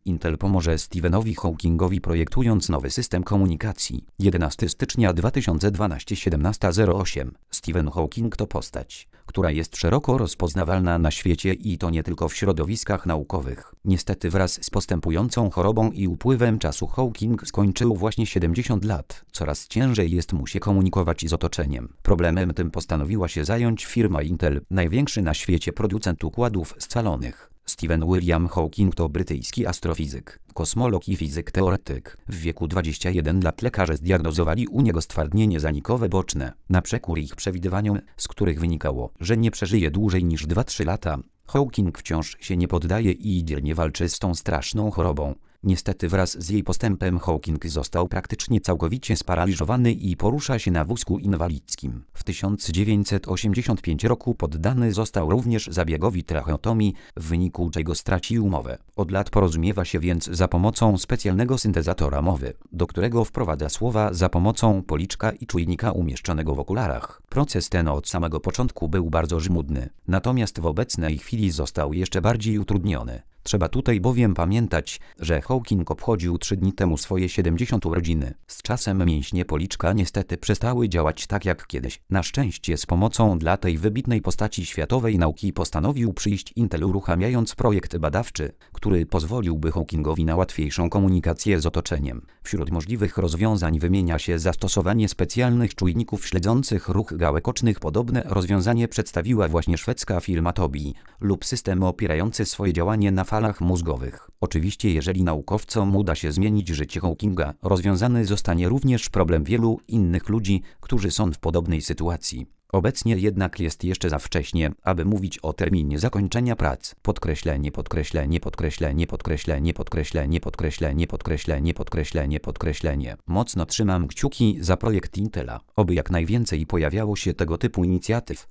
Intel pomoże Stephenowi Hawkingowi projektując nowy system komunikacji. 11 stycznia 2012 17:08. Stephen Hawking to postać, która jest szeroko rozpoznawalna na świecie i to nie tylko w środowiskach naukowych. Niestety wraz z postępującą chorobą i upływem czasu Hawking skończył właśnie 70 lat. Coraz ciężej jest mu się komunikować z otoczeniem. Problemem tym postanowiła się zająć firma Intel, największy na świecie producent układów scalonych. Stephen William Hawking to brytyjski astrofizyk, kosmolog i fizyk teoretyk. W wieku 21 lat lekarze zdiagnozowali u niego stwardnienie zanikowe boczne, na przekór ich przewidywaniom, z których wynikało, że nie przeżyje dłużej niż 2-3 lata. Hawking wciąż się nie poddaje i dzielnie walczy z tą straszną chorobą. Niestety wraz z jej postępem Hawking został praktycznie całkowicie sparaliżowany i porusza się na wózku inwalidzkim. W 1985 roku poddany został również zabiegowi tracheotomii, w wyniku czego stracił mowę. Od lat porozumiewa się więc za pomocą specjalnego syntezatora mowy, do którego wprowadza słowa za pomocą policzka i czujnika umieszczonego w okularach. Proces ten od samego początku był bardzo żmudny, natomiast w obecnej chwili został jeszcze bardziej utrudniony. Trzeba tutaj bowiem pamiętać, że Hawking obchodził 3 dni temu swoje 70 urodziny. Z czasem mięśnie policzka niestety przestały działać tak jak kiedyś. Na szczęście z pomocą dla tej wybitnej postaci światowej nauki postanowił przyjść Intel, uruchamiając projekt badawczy, który pozwoliłby Hawkingowi na łatwiejszą komunikację z otoczeniem. Wśród możliwych rozwiązań wymienia się zastosowanie specjalnych czujników śledzących ruch gałek ocznych. Podobne rozwiązanie przedstawiła właśnie szwedzka firma Tobii, lub system opierający swoje działanie na falach mózgowych. Oczywiście jeżeli naukowcom uda się zmienić życie Hawkinga, rozwiązany zostanie również problem wielu innych ludzi, którzy są w podobnej sytuacji. Obecnie jednak jest jeszcze za wcześnie, aby mówić o terminie zakończenia prac. Podkreślenie, podkreślenie, podkreślenie, podkreślenie, podkreślenie, podkreślenie, podkreślenie, podkreślenie, podkreślenie. Mocno trzymam kciuki za projekt Intela, oby jak najwięcej pojawiało się tego typu inicjatyw.